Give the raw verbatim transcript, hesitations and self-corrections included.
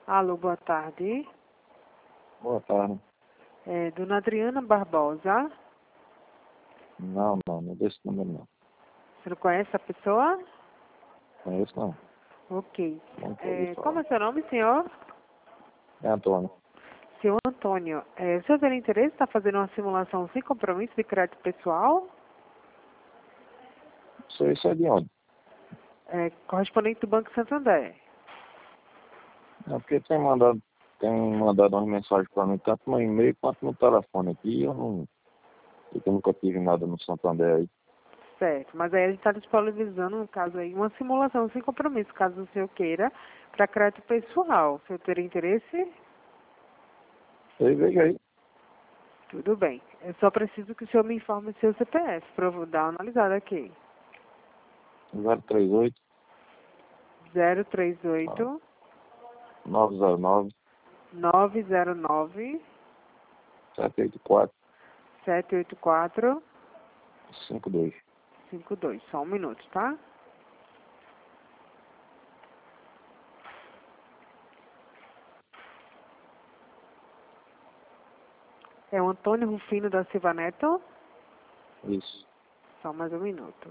Alô, boa tarde. Boa tarde. É, Dona Adriana Barbosa. Não, não, não é desse número não. Você não conhece a pessoa? Conheço não. Ok. Não É, ouvi falar. como é seu nome, senhor? É Antônio. Senhor Antônio, é, o senhor tem interesse em estar fazendo uma simulação sem compromisso de crédito pessoal? Isso, isso é de onde? É, correspondente do Banco Santander. É porque tem mandado, tem mandado umas mensagens para mim, tanto no e-mail quanto no telefone aqui, e eu não. Eu nunca tive nada no Santander aí. Certo, mas aí a gente está disponibilizando, no caso aí, uma simulação sem compromisso, caso o senhor queira, para crédito pessoal. O senhor teria interesse? Aí veja aí. Tudo bem. Eu só preciso que o senhor me informe seu C P F, para eu dar uma analisada aqui. zero três oito, zero três oito, nove zero nove, nove zero nove, sete oito quatro, sete oito quatro, cinco dois. cinco dois. Só um minuto, tá? É o Antônio Rufino da Silva Neto? Isso. Só mais um minuto.